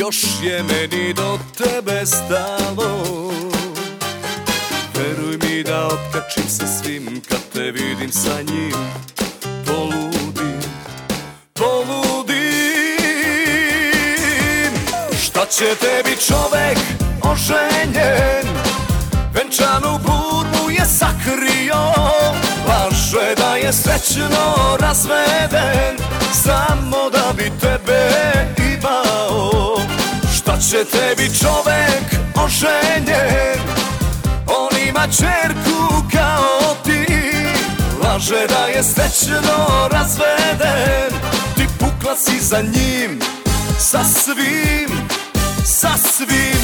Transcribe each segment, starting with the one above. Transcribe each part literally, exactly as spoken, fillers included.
još je meni do tebe stalo. Veruj mi da otkačim se svim kad te vidim sa njim. Poludim, poludim. Šta će tebi čovek oženjen, venčanu budnu je sakrio. Laže da je srećno razveden, samo da bi tebe imao. Šta će tebi čovek oženjen, on ima ćerku kao ti. Laže da je srećno razveden, ti pukla si za njim, sa svim, sa svim.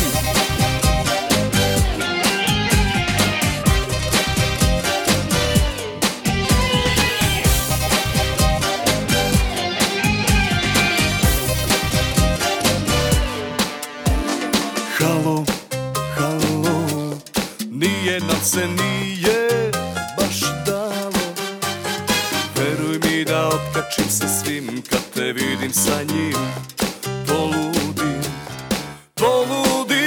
Halo, halo, nije nam se nije baš dalo. Veruj mi da otkačim se svim kad te vidim sa njim. Poludim, poludim.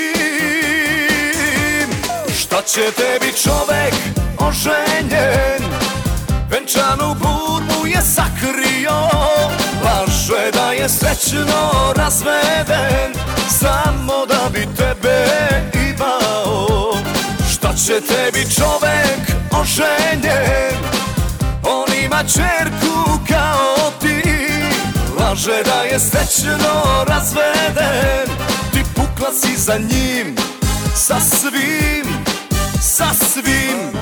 Šta će tebi čovek oženjen, venčanu budnu je sakrio. Laže da je srećno razveden, samo da bi tebe imao. Šta će tebi čovek oženjen, on ima ćerku kao ti. Laže da je srećno razveden, ti pukla si za njim, sa svim, sa svim.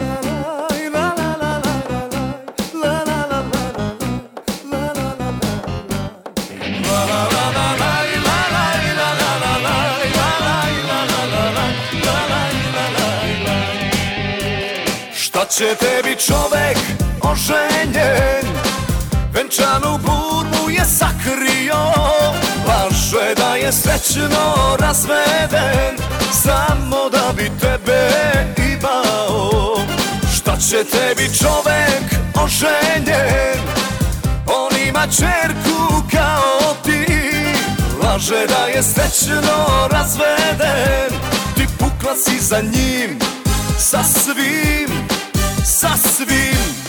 Šta će tebi čovek oženjen, venčanu budnu je sakrio. Laže da je srećno razveden, samo da bi tebe imao. Šta će tebi čovek oženjen, on ima ćerku kao ti. Laže da je srećno razveden, ti pukla si za njim, sa svim, sa svim.